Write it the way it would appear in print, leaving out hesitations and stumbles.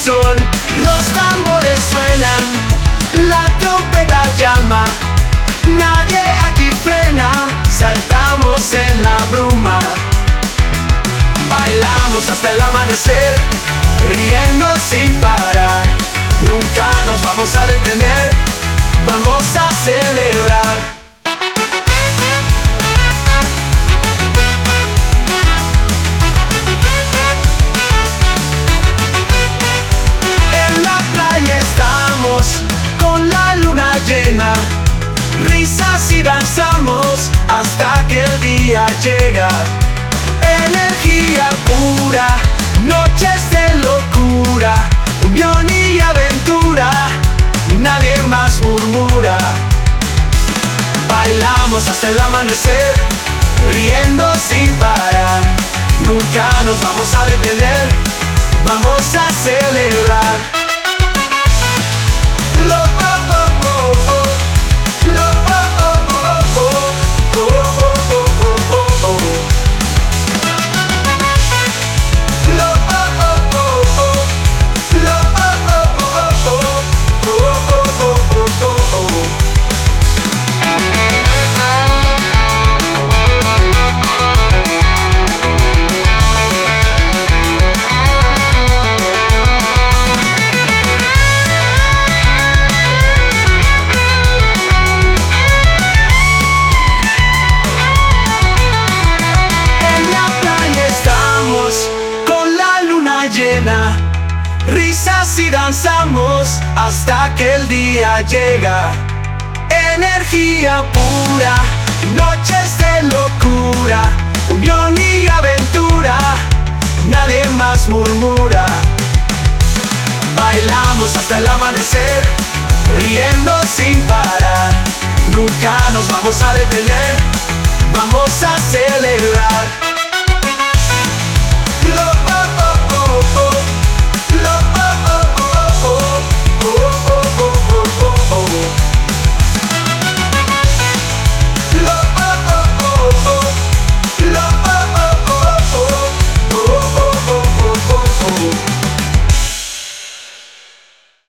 corazón. Los tambores suenan, la trompeta llama, nadie aquí frena, saltamos en la bruma. Bailamos hasta el amanecer, riendo sin parar. Nunca nos vamos a detener, vamos a celebrar. En la playa estamos, con la luna llena, risas y danzamos, hasta que el día llega. Energía pura, noches de locura, unión y aventura, nadie más murmura. Bailamos hasta el amanecer, riendo sin parar. Nunca nos vamos a detener, vamos a celebrar. Risas y danzamos hasta que el día llega. Energía pura, noches de locura, unión y aventura, nadie más murmura. Bailamos hasta el amanecer, riendo sin parar. Nunca nos vamos a detener, vamos a